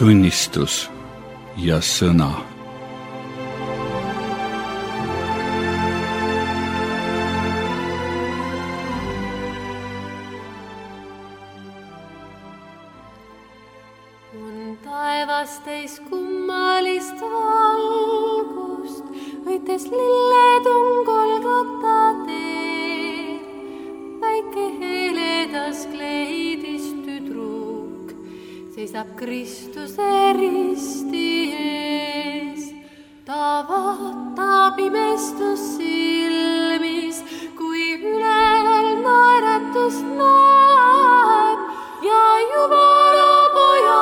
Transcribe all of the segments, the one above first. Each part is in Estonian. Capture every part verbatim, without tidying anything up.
tunnistus ja sõna. On taevasteis kummalist valgust, võites lilletun Golgata teed. Väike heledas kleidis tüdruk seisab Kristuse risti ees. Ta vaatab imestus silmis, kui üleval naeratus näeb ja Jumala poja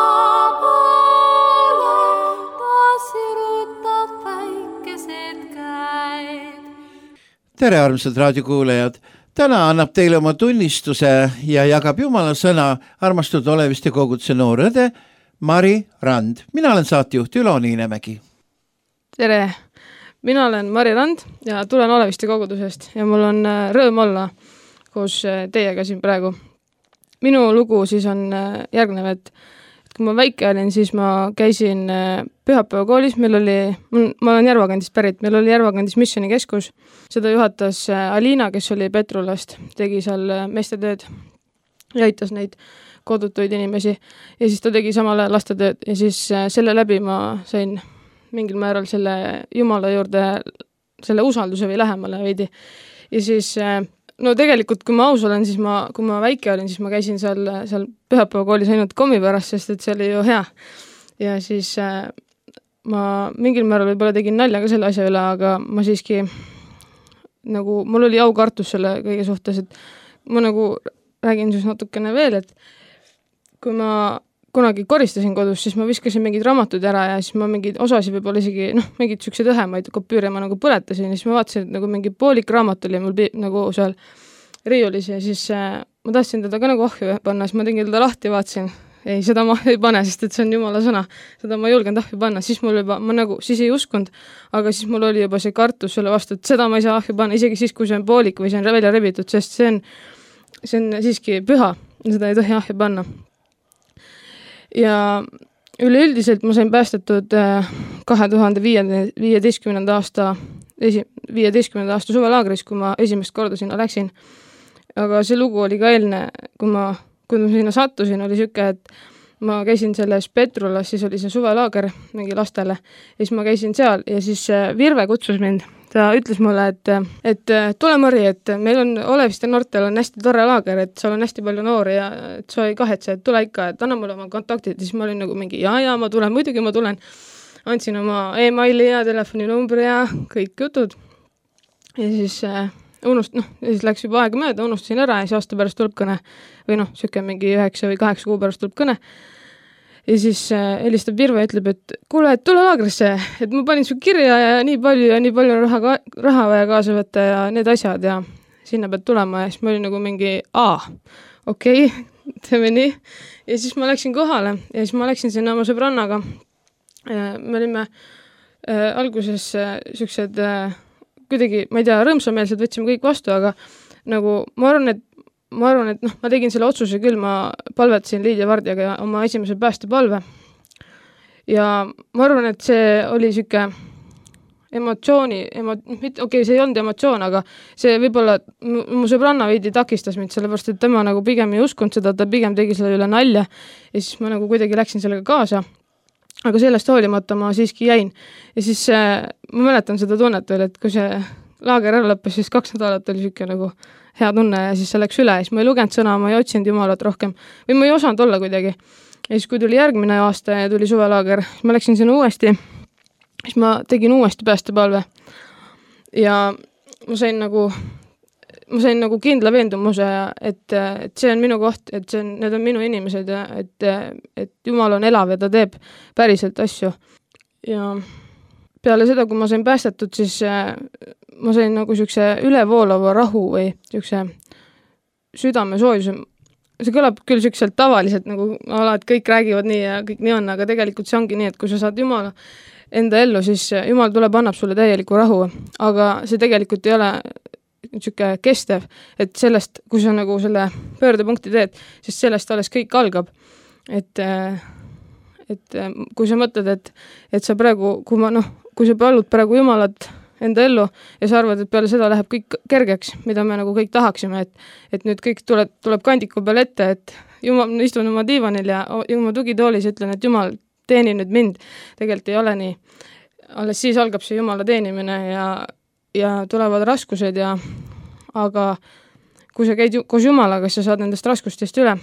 poole ta sirutab väikesed käed. Tere, armsad raadiokuulajad! Täna annab teile oma tunnistuse ja jagab Jumala sõna armastatud Oleviste koguduse noor õde Mari Rand. Mina olen saatejuht Ülo Niinemägi. Tere! Mina olen Mari Rand ja tulen Oleviste kogudusest ja mul on rõõm olla koos teiega siin praegu. Minu lugu siis on järgnev, et kui ma väike olin, siis ma käisin pühapäevakoolis, meil oli, ma olen Järvakandist pärit, meil oli Järvakandis missioonikeskus. Seda juhatas Alina, kes oli Petrulast, tegi seal meestetööd ja aitas neid kodutuid inimesi. Ja siis ta tegi samale lastetööd ja siis selle läbi ma sain mingil määral selle Jumala juurde, selle usalduse või lähemale veidi. Ja siis no tegelikult, kui ma aus olen, siis ma, kui ma väike olin, siis ma käisin seal, seal pühapäevakoolis ainult kommi pärast, sest et see oli ju hea. Ja siis äh, ma mingil määral võib-olla tegin nalja ka selle asja üle, aga ma siiski nagu, mul oli aukartus selle kõige suhtes, et ma nagu räägin siis natukene veel, et kui ma kunagi koristasin kodus, siis ma viskasin mingid raamatud ära ja siis ma mingid osasid võib-olla isegi, noh, mingid süksed õhemaid kopüüre ma nagu põletasin ja siis ma vaatasin, et nagu mingi poolik raamat oli mul pi- nagu seal riiulis ja siis äh, ma tahtsin teda ka nagu ahju panna, siis ma tegin teda lahti ja vaatasin, ei, seda ma ei pane, sest et see on Jumala sõna, seda ma ei julgenud ahju panna, siis mul juba, ma nagu, siis ei uskunud, aga siis mul oli juba see kartus selle vastu, et seda ma ei saa ahju panna, isegi siis, kui see on poolik või see on välja rebitud, sest see on, see on siiski püha, seda ei tohi ahju panna. Ja üleüldiselt ma sain päästetud kahe tuhande viieteistkümnenda aasta, esi, viieteistkümnenda aasta suvelaagris, kui ma esimest korda sinna läksin. Aga see lugu oli ka eelne, kui ma, kui ma sinna sattusin, oli siuke, et ma käisin selles Petrulas, siis oli see suvelaager mingi lastele ja siis ma käisin seal ja siis Virve kutsus mind. Ta ütles mulle, et, et tule Mari, et meil on Oleviste noortel on hästi tore laager, et seal on hästi palju noori ja et sa ei kahetse, et tule ikka, et anna mulle oma kontaktid. Ja siis ma olin nagu mingi, ja, ja ma tulen, muidugi ma tulen. Andsin oma e-maili ja telefoninumbri ja kõik jutud. Ja siis äh, unust, noh, ja siis läks juba aega mööda, unustasin ära ja siis aasta pärast tuleb kõne. Või noh, süke mingi üheksa või kaheksa kuu pärast tuleb kõne. Ja siis äh, helistab Virve ja ütleb, et kuule, et tule laagrisse, et ma panin su kirja ja nii palju ja nii palju raha, ka, raha vaja kaasa võtta ja need asjad ja sinna pead tulema ja siis ma olin nagu mingi, aa, okei, okay, teeme nii. Ja siis ma läksin kohale ja siis ma läksin sinna oma sõbrannaga. Me olime äh, alguses äh, siuksed äh, kuidagi, ma ei tea, rõõmsameelsed võtsime kõik vastu, aga nagu ma arvan, et ma arvan, et noh, ma tegin selle otsuse küll, ma palvetasin Liidia Vardjaga oma esimese päästepalve. Ja ma arvan, et see oli siuke emotsiooni, emo, okei, okay, see ei olnud emotsioon, aga see võib-olla, mu sõbranna veidi takistas mind, sellepärast, et tema nagu pigem ei uskunud seda, ta pigem tegi selle üle nalja ja siis ma nagu kuidagi läksin sellega kaasa. Aga sellest hoolimata ma siiski jäin. Ja siis äh, ma mäletan seda tunnet veel, et kui see laager ära lõppes, siis kaks nädalat oli siuke nagu hea tunne ja siis see läks üle ja siis ma ei lugenud sõna, ma ei otsinud Jumalat rohkem või ma ei osanud olla kuidagi. Ja siis kui tuli järgmine aasta ja tuli suvelaager, siis ma läksin sinna uuesti, siis ma tegin uuesti päästepalve ja ma sain nagu, ma sain nagu kindla veendumuse, et, et see on minu koht, et see on, need on minu inimesed ja et, et Jumal on elav ja ta teeb päriselt asju. Ja peale seda, kui ma sain päästetud, siis ma sain nagu siukse ülevoolava rahu või siukse südame soojuse. See kõlab küll siukselt tavaliselt, nagu alati kõik räägivad nii ja kõik nii on, aga tegelikult see ongi nii, et kui sa saad Jumala enda ellu, siis Jumal tuleb, annab sulle täieliku rahu, aga see tegelikult ei ole siuke kestev, et sellest, kui sa nagu selle pöördepunkti teed, siis sellest alles kõik algab. Et, et kui sa mõtled, et, et sa praegu, kui ma noh, kui sa palud praegu Jumalat enda ellu ja sa arvad, et peale seda läheb kõik kergeks, mida me nagu kõik tahaksime, et, et nüüd kõik tuleb, tuleb kandiku peale ette, et Jumal, istun oma diivanil ja oma tugitoolis ütlen, et Jumal, teeni nüüd mind. Tegelikult ei ole nii. Alles siis algab see Jumala teenimine ja, ja tulevad raskused ja aga kui sa käid koos Jumalaga, siis sa saad nendest raskustest üle.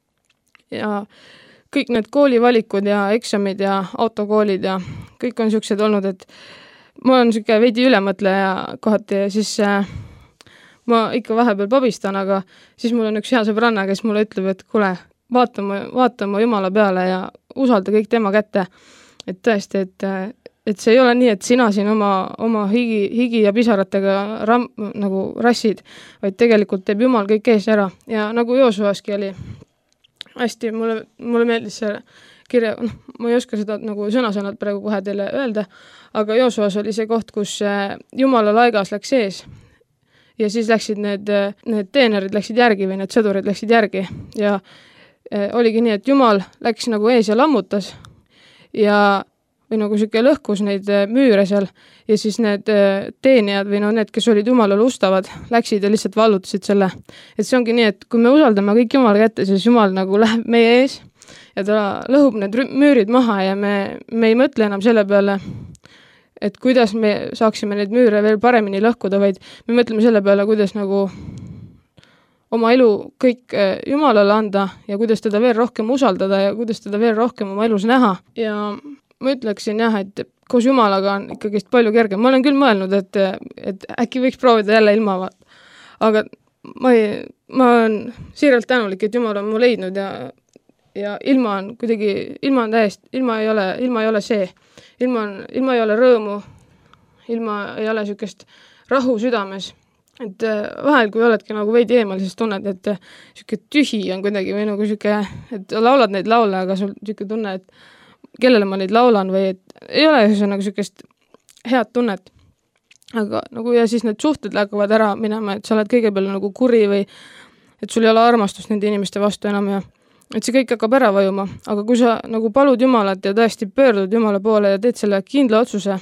Ja kõik need koolivalikud ja eksamid ja autokoolid ja kõik on siuksed olnud, et ma olen siuke veidi ülemõtleja kohati ja siis äh, ma ikka vahepeal pabistan, aga siis mul on üks hea sõbranna, kes mulle ütleb, et kuule, vaata ma, vaata ma Jumala peale ja usalda kõik tema kätte. Et tõesti, et, et see ei ole nii, et sina siin oma, oma higi, higi ja pisaratega ram, nagu rassid, vaid tegelikult teeb Jumal kõik ees ära. Ja nagu Joosuaski oli hästi, mulle, mulle meeldis see kirja, noh, ma ei oska seda nagu sõna-sõnalt praegu kohe teile öelda, aga Joosuas oli see koht, kus Jumala laigas läks ees ja siis läksid need, need teenerid läksid järgi või need sõdurid läksid järgi ja oligi nii, et Jumal läks nagu ees ja lammutas ja või nagu siuke lõhkus neid müüre seal ja siis need teenijad või no need, kes olid Jumalale ustavad, läksid ja lihtsalt vallutasid selle. Et see ongi nii, et kui me usaldame kõik Jumala kätte, siis Jumal nagu läheb meie ees ja ta lõhub need müürid maha ja me, me ei mõtle enam selle peale, et kuidas me saaksime neid müüre veel paremini lõhkuda, vaid me mõtleme selle peale, kuidas nagu oma elu kõik Jumalale anda ja kuidas teda veel rohkem usaldada ja kuidas teda veel rohkem oma elus näha. Ja ma ütleksin jah, et koos Jumalaga on ikkagi palju kergem. Ma olen küll mõelnud, et, et äkki võiks proovida jälle ilma, aga ma, ei, ma olen siiralt tänulik, et Jumal on mu leidnud ja, ja ilma on kuidagi, ilma on täiesti, ilma ei ole, ilma ei ole see. Ilma, on, ilma ei ole rõõmu, ilma ei ole siukest rahu südames. Et vahel, kui oledki nagu veidi eemal, siis tunned, et siuke tühi on kuidagi või nagu siuke, et laulad neid laule, aga sul siuke tunne, et kellele ma neid laulan või et ei ole nagu siukest head tunnet. Aga nagu ja siis need suhted lähevad ära minema, et sa oled kõigepealt nagu kuri või et sul ei ole armastust nende inimeste vastu enam ja et see kõik hakkab ära vajuma. Aga kui sa nagu palud Jumalat ja tõesti pöördud Jumala poole ja teed selle kindla otsuse,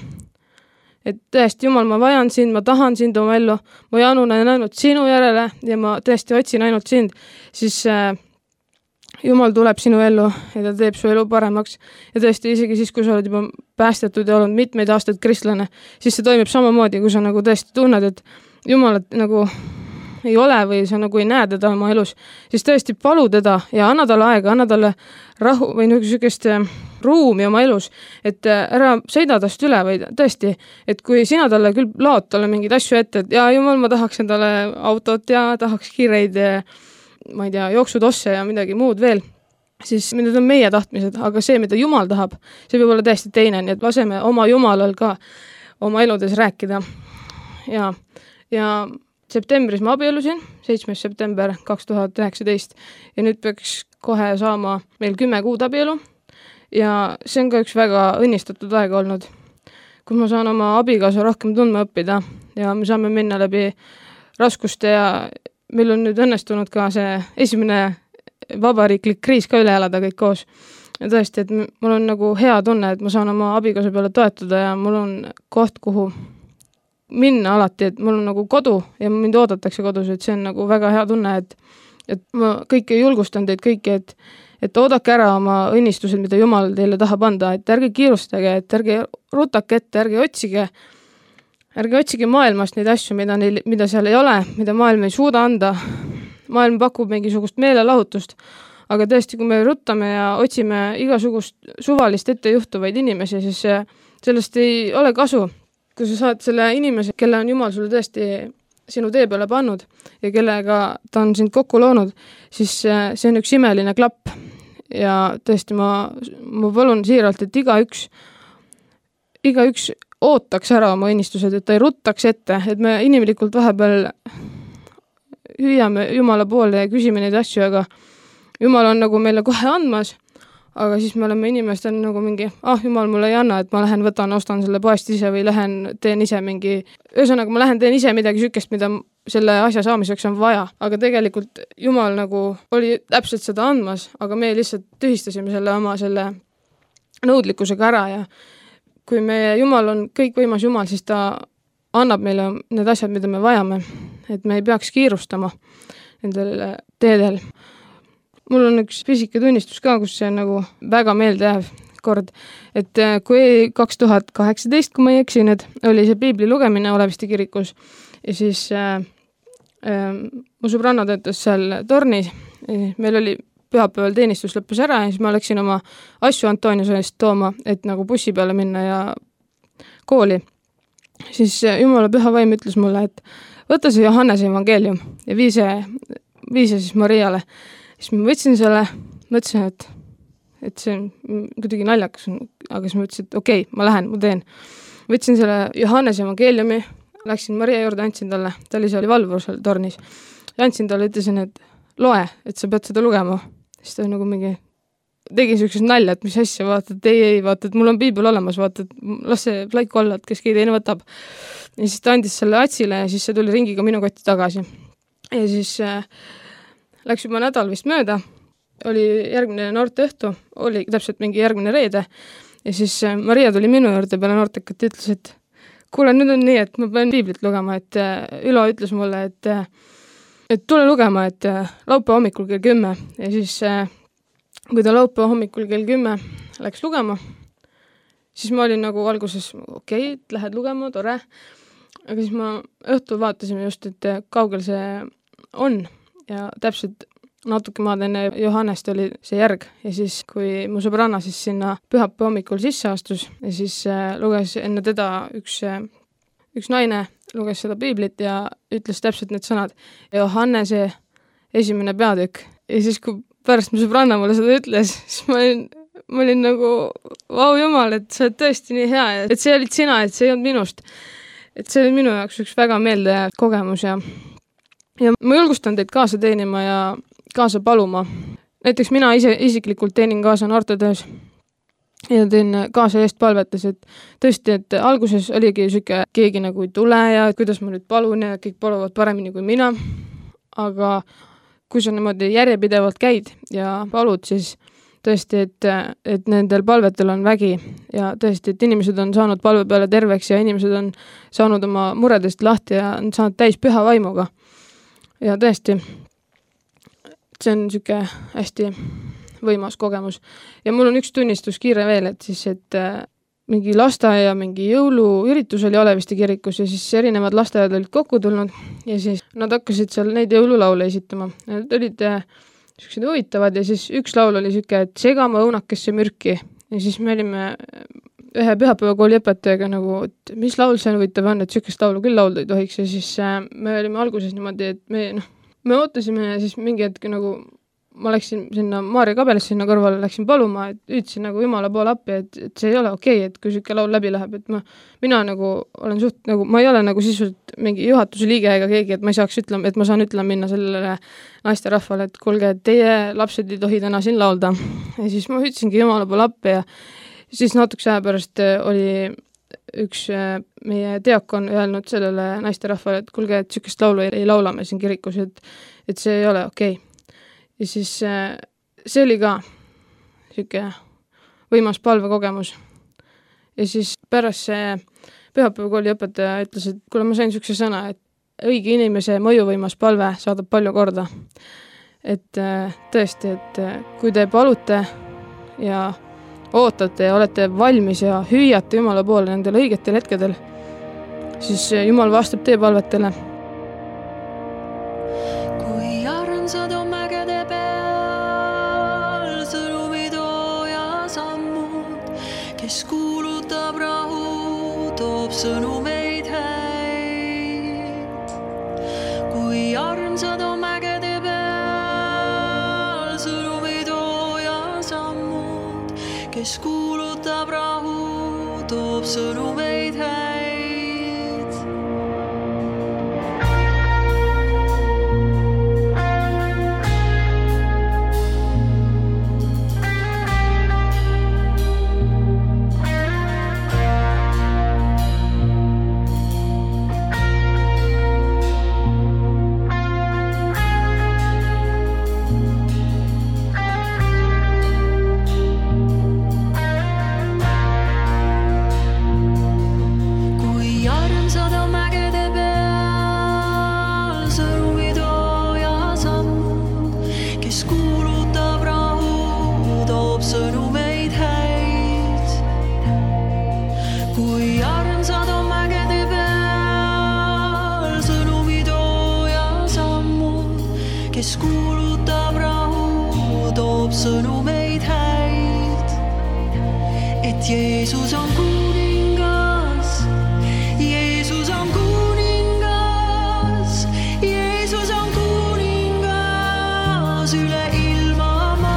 et tõesti Jumal, ma vajan sind, ma tahan sind oma ellu, ma janun ainult sinu järele ja ma tõesti otsin ainult sind, siis äh, Jumal tuleb sinu ellu ja ta teeb su elu paremaks. Ja tõesti, isegi siis, kui sa oled juba päästetud ja olnud mitmeid aastaid kristlane, siis see toimib samamoodi, kui sa nagu tõesti tunned, et Jumalat nagu ei ole või sa nagu ei näe teda oma elus, siis tõesti palu teda ja anna talle aega, anna talle rahu või niisugust ruumi oma elus, et ära sõida tast üle või tõesti, et kui sina talle küll laod talle mingeid asju ette, et ja Jumal, ma tahaks endale autot ja tahaks kiireid ma ei tea, jooksutosse ja midagi muud veel, siis need on meie tahtmised, aga see, mida Jumal tahab, see võib olla täiesti teine, nii et laseme oma Jumalal ka oma eludes rääkida. Ja, ja septembris ma abiellusin, seitsmes september kaks tuhat üheksateist ja nüüd peaks kohe saama meil kümme kuud abielu ja see on ka üks väga õnnistatud aeg olnud, kus ma saan oma abikaasa rohkem tundma õppida ja me saame minna läbi raskuste ja meil on nüüd õnnestunud ka see esimene vabariiklik kriis ka üle elada kõik koos. Ja tõesti, et mul on nagu hea tunne, et ma saan oma abikaasa peale toetada ja mul on koht, kuhu minna alati, et mul on nagu kodu ja mind oodatakse kodus, et see on nagu väga hea tunne, et, et ma kõike julgustan teid kõiki, et, et oodake ära oma õnnistused, mida Jumal teile tahab anda, et ärge kiirustage, et ärge rutake ette, ärge otsige Ärge otsige maailmast neid asju, mida, neil, mida seal ei ole, mida maailm ei suuda anda. Maailm pakub mingisugust meelelahutust, aga tõesti, kui me ruttame ja otsime igasugust suvalist ette juhtuvaid inimesi, siis sellest ei ole kasu. Kui sa saad selle inimese, kelle on Jumal sulle tõesti sinu tee peale pannud ja kellega ta on sind kokku loonud, siis see on üks imeline klapp. Ja tõesti, ma, ma palun siiralt, et iga üks, iga üks ootaks ära oma õnnistused, et ta ei ruttaks ette, et me inimlikult vahepeal hüüame Jumala poole ja küsime neid asju, aga Jumal on nagu meile kohe andmas, aga siis me oleme inimestel nagu mingi, ah, Jumal mulle ei anna, et ma lähen võtan, ostan selle poest ise või lähen teen ise mingi, ühesõnaga ma lähen teen ise midagi sükest, mida selle asja saamiseks on vaja, aga tegelikult Jumal nagu oli täpselt seda andmas, aga me lihtsalt tühistasime selle oma selle nõudlikkusega ära ja kui meie Jumal on kõikvõimas Jumal, siis ta annab meile need asjad, mida me vajame, et me ei peaks kiirustama nendel teedel. Mul on üks pisike tunnistus ka, kus see on nagu väga meeldejääv kord, et kui kaks tuhat kaheksateist, kui ma ei eksi, need oli see piibli lugemine Oleviste kirikus ja siis äh, äh, mu sõbranna töötas seal tornis, meil oli pühapäeval teenistus lõppes ära ja siis ma läksin oma asju Antoniuse eest tooma, et nagu bussi peale minna ja kooli. Siis Jumala püha vaim ütles mulle, et võta see Johannese evangeelium ja vii see, vii see siis Mariale. Siis ma võtsin selle, mõtlesin, et, et see on kuidagi naljakas, aga siis ma ütlesin, et okei, okay, ma lähen, ma teen. Võtsin selle Johannese evangeeliumi, läksin Maria juurde, andsin talle, ta oli seal valvur seal tornis. Ja andsin talle, ütlesin, et loe, et sa pead seda lugema. Siis ta nagu mingi tegi selliseks nalja, et mis asja, vaata, et ei, ei, vaata, et mul on piibel olemas, vaata, et las see laiku alla, et kes keegi teine võtab. Ja siis ta andis selle Atsile ja siis see tuli ringiga minu kotti tagasi. Ja siis äh, läks juba nädal vist mööda, oli järgmine noorteõhtu, oli täpselt mingi järgmine reede ja siis äh, Maria tuli minu juurde peale noortekat ja ütles, et kuule, nüüd on nii, et ma pean piiblit lugema, et äh, Ülo ütles mulle, et, äh, et tule lugema, et äh, laupäeva hommikul kell kümme ja siis äh, kui ta laupäeva hommikul kell kümme läks lugema, siis ma olin nagu alguses, okei, okay, lähed lugema, tore, aga siis ma õhtul vaatasime just, et kaugel see on ja täpselt natuke maad enne Johannest oli see järg ja siis, kui mu sõbranna siis sinna pühapäeva hommikul sisse astus ja siis äh, luges enne teda üks, äh, üks naine, luges seda piiblit ja ütles täpselt need sõnad Johannese esimene peatükk ja siis, kui pärast mu sõbranna mulle seda ütles, siis ma olin, ma olin nagu vau Jumal, et sa oled tõesti nii hea, et see olid sina, et see ei olnud minust. Et see oli minu jaoks üks väga meeldejääv kogemus ja ja ma julgustan teid kaasa teenima ja kaasa paluma. Näiteks mina ise isiklikult teenin kaasa noortetöös ja teen kaasa eest palvetes, et tõesti, et alguses oligi süke, keegi nagu ei tule ja kuidas ma nüüd palun ja kõik paluvad paremini kui mina, aga kui sa niimoodi järjepidevalt käid ja palud, siis tõesti, et, et nendel palvetel on vägi ja tõesti, et inimesed on saanud palve peale terveks ja inimesed on saanud oma muredest lahti ja on saanud täis püha vaimuga. Ja tõesti, see on niisugune hästi võimas kogemus. Ja mul on üks tunnistus kiire veel, et siis, et mingi lasteaia, mingi jõuluüritus oli Oleviste kirikus ja siis erinevad lasteaiad olid kokku tulnud ja siis nad hakkasid seal neid jõululaule esitama. Need olid niisugused huvitavad ja siis üks laul oli niisugune, et segama õunakesse mürki ja siis me olime ühe pühapäevakooli õpetajaga nagu, et mis laul see huvitav on, et niisugust laulu küll laulda ei tohiks ja siis me olime alguses niimoodi, et me, noh, me ootasime ja siis mingi hetk nagu ma läksin sinna Maarja kabelisse sinna kõrvale, läksin paluma, et ütlesin nagu Jumala poole appi, et, et see ei ole okei, okay, et kui niisugune laul läbi läheb, et ma, mina nagu olen suht, nagu ma ei ole nagu sisuliselt mingi juhatuse liige ega keegi, et ma ei saaks ütlema, et ma saan ütlema minna sellele naiste rahvale, et kuulge, et teie lapsed ei tohi täna siin laulda. Ja siis ma ütlesingi Jumala poole appi ja siis natukese aja pärast oli üks meie diakon öelnud sellele naiste rahvale, et kuulge, et niisugust laulu ei laula me siin kirikus, et, et see ei ole okei. Ja siis see oli ka niisugune võimas palvekogemus. Ja siis pärast see pühapäevakooli õpetaja ütles, et kuule, ma sain niisuguse sõna, et õige inimese mõjuvõimas palve saadab palju korda. Et tõesti, et kui te palute ja ootate ja olete valmis ja hüüate Jumala poole nendel õigetel hetkedel, siis Jumal vastab teie palvetele. Kui armsad on mägede peal, sõnumitooja sammud, kes kuulutab rahu, toob sõnumeid häid. Kui armsad on mägede peal, sõnumitooja sammud, kes kuulutab rahu, toob sõnumeid häid. kui armsad on mägede peal sõnumitooja sammud, kes kuulutab rahu, toob sõnumeid häid, et Jeesus on kuningas, Jeesus on kuningas, Jeesus on kuningas üle ilma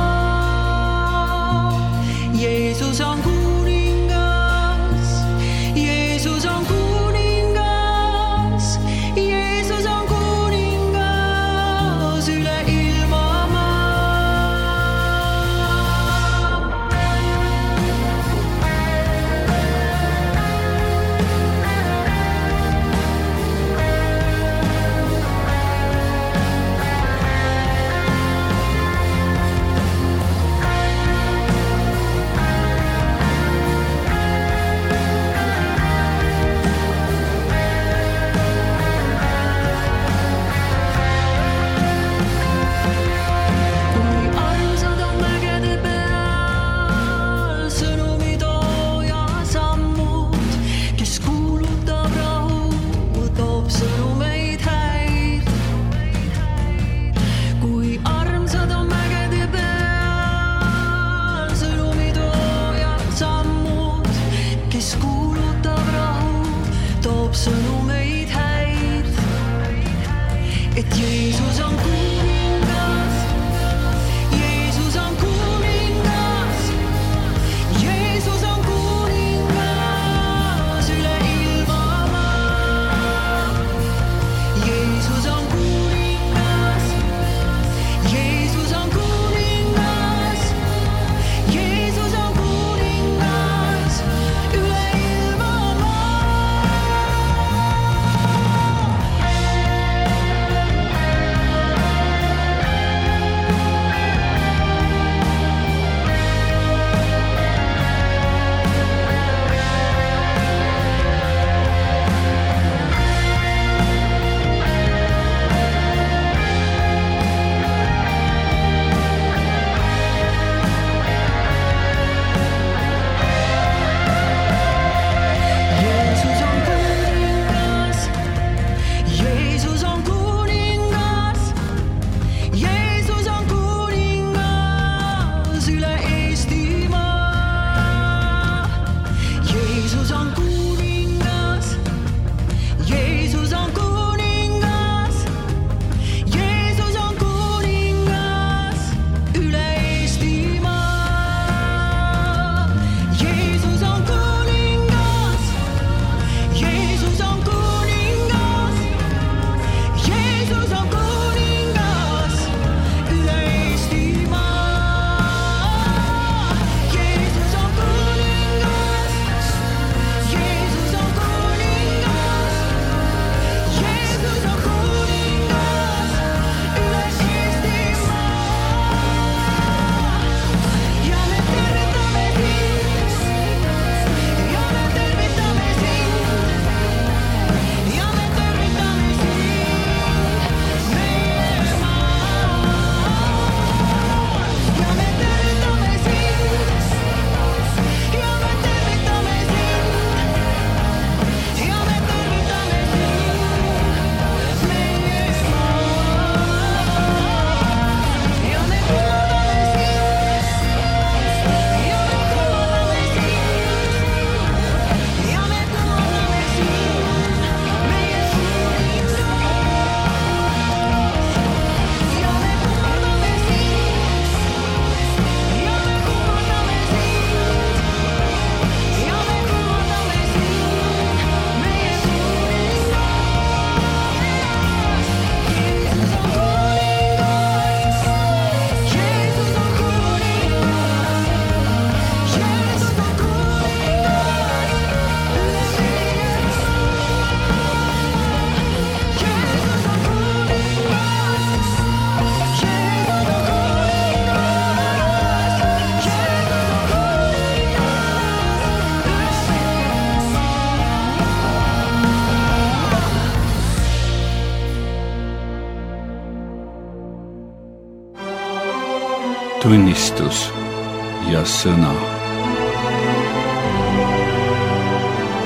maa, Jeesus on kuningas, Jeesus on kuningas, Jeesus on kuningas üle ilma sõnumeid häid, et Jeesus on kuningas, Jeesus on kuningas, Jeesus on kuningas üle ilma maa, Jeesus on kuningas, Jeesus on kuningas, Jeesus on kuningas üle ilma tunnistus ja sõna.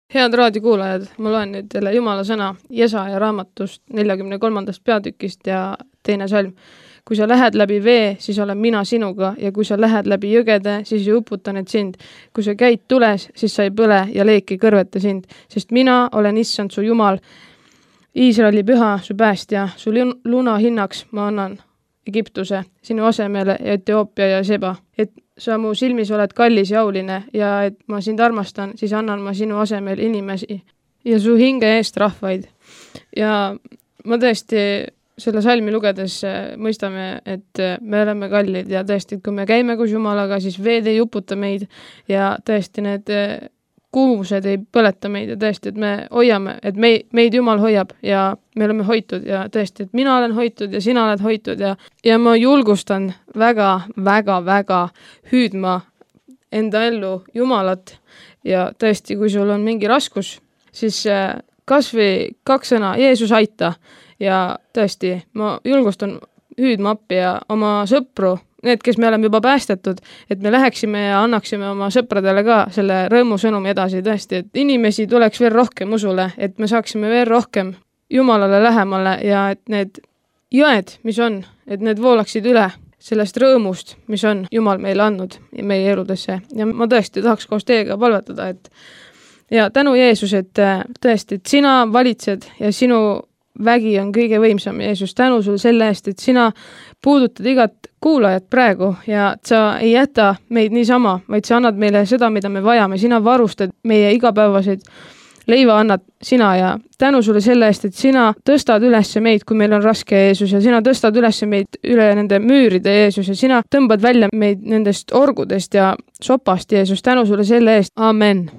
Head raadiokuulajad, ma loen nüüd teile Jumala sõna Jesaja raamatust neljakümne kolmandast peatükist ja teine salm. Kui sa lähed läbi vee, siis olen mina sinuga ja kui sa lähed läbi jõgede, siis ei uputa need sind. Kui sa käid tules, siis sa ei põle ja leeki kõrveta sind, sest mina olen issand su Jumal, Iisraeli püha, su päästja, su luna hinnaks ma annan Egiptuse, sinu asemele ja Etioopia ja Seba, et sa mu silmis oled kallis ja auline ja et ma sind armastan, siis annan ma sinu asemel inimesi ja su hinge eest rahvaid. Ja ma tõesti selle salmi lugedes mõistame, et me oleme kallid ja tõesti, kui me käime koos Jumalaga, siis veed ei uputa meid ja tõesti need kuumused ei põleta meid ja tõesti, et me hoiame, et me, meid Jumal hoiab ja me oleme hoitud ja tõesti, et mina olen hoitud ja sina oled hoitud ja, ja ma julgustan väga, väga, väga hüüdma enda ellu Jumalat ja tõesti, kui sul on mingi raskus, siis kas või kaks sõna, Jeesus aita ja tõesti, ma julgustan hüüdma appi ja oma sõpru, need, kes me oleme juba päästetud, et me läheksime ja annaksime oma sõpradele ka selle rõõmusõnumi edasi tõesti, et inimesi tuleks veel rohkem usule, et me saaksime veel rohkem Jumalale lähemale ja et need jõed, mis on, et need voolaksid üle sellest rõõmust, mis on Jumal meile andnud meie eludesse. Ja ma tõesti tahaks koos teiega palvetada, et ja tänu Jeesus, et tõesti, et sina valitsed ja sinu vägi on kõige võimsam, Jeesus, tänu sul selle eest, et sina puudutad igat kuulajat praegu ja sa ei jäta meid niisama, vaid sa annad meile seda, mida me vajame, sina varustad meie igapäevaseid leiva annad sina ja tänu sulle selle eest, et sina tõstad üles meid, kui meil on raske Jeesus ja sina tõstad üles meid üle nende müüride Jeesus ja sina tõmbad välja meid nendest orgudest ja sopast Jeesus, tänu sulle selle eest, amen.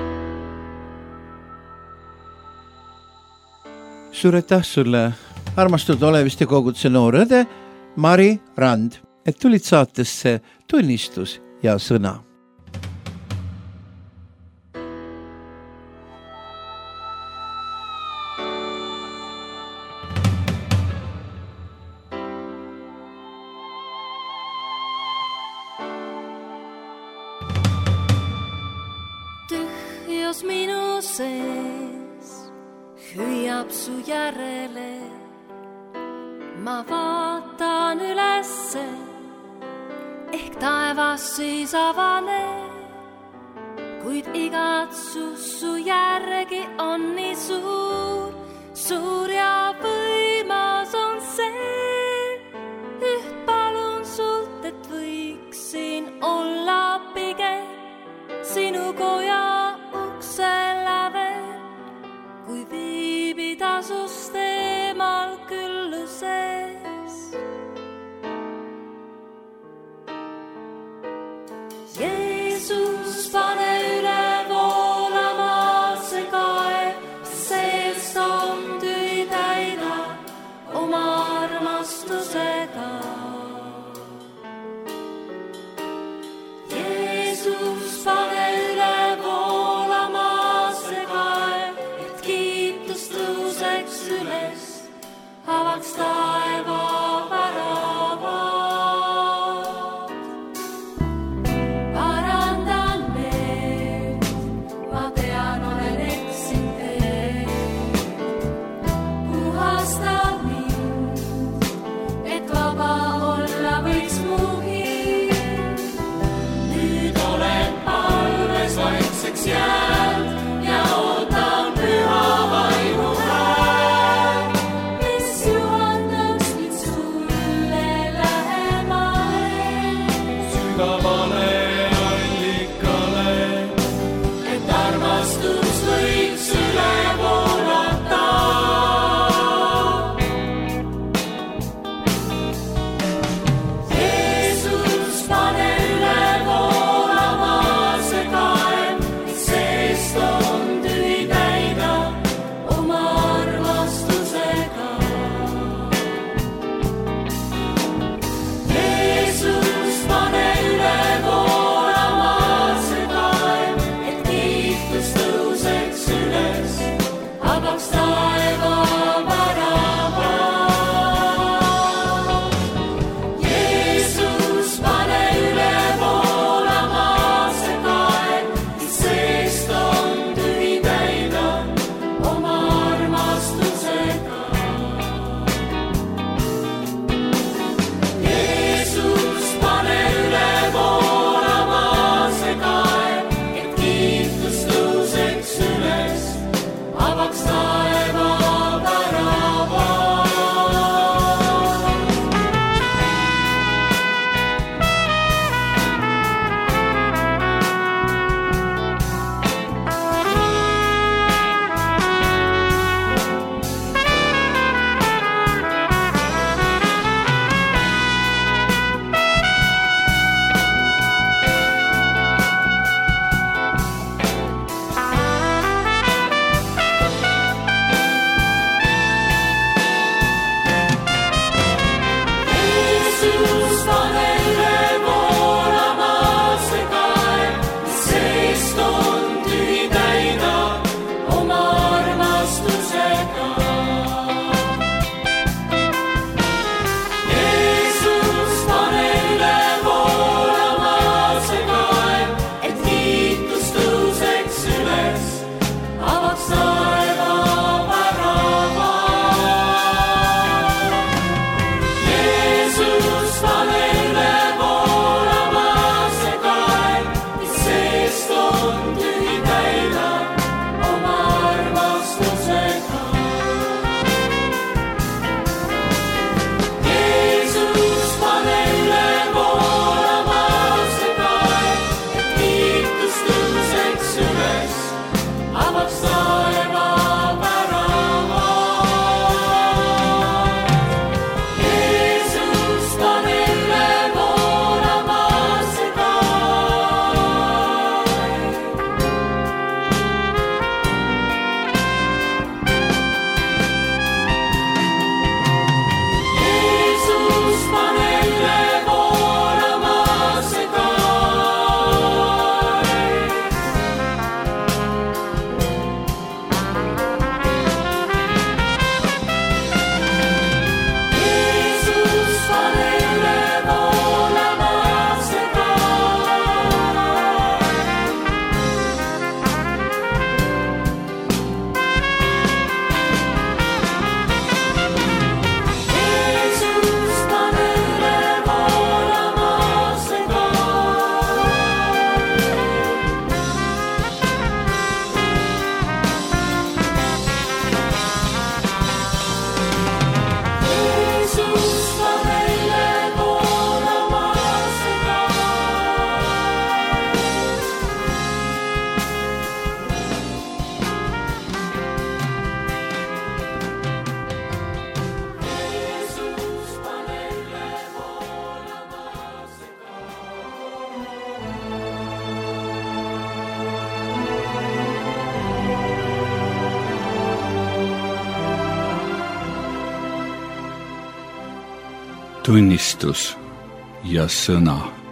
Suur aitäh sulle, armastatud Oleviste koguduse noor õde Mari Rand, et tulid saatesse tunnistus ja sõna. Tühjus minu sees hüüab su järele, ma vaatan ülesse, ehk taevas siis avane, kuid igatsus su järgi on nii suur, suur ja võimas on see. Üht palun sult, et võiksin olla pigem sinu koja ukse lävel, kui viibida sust eemal külluses. Jeesus, pane üle voolama see kaev, seest on tühi täida oma armastusega. Jeesus, pane üle voolama tunnistus ja sõna.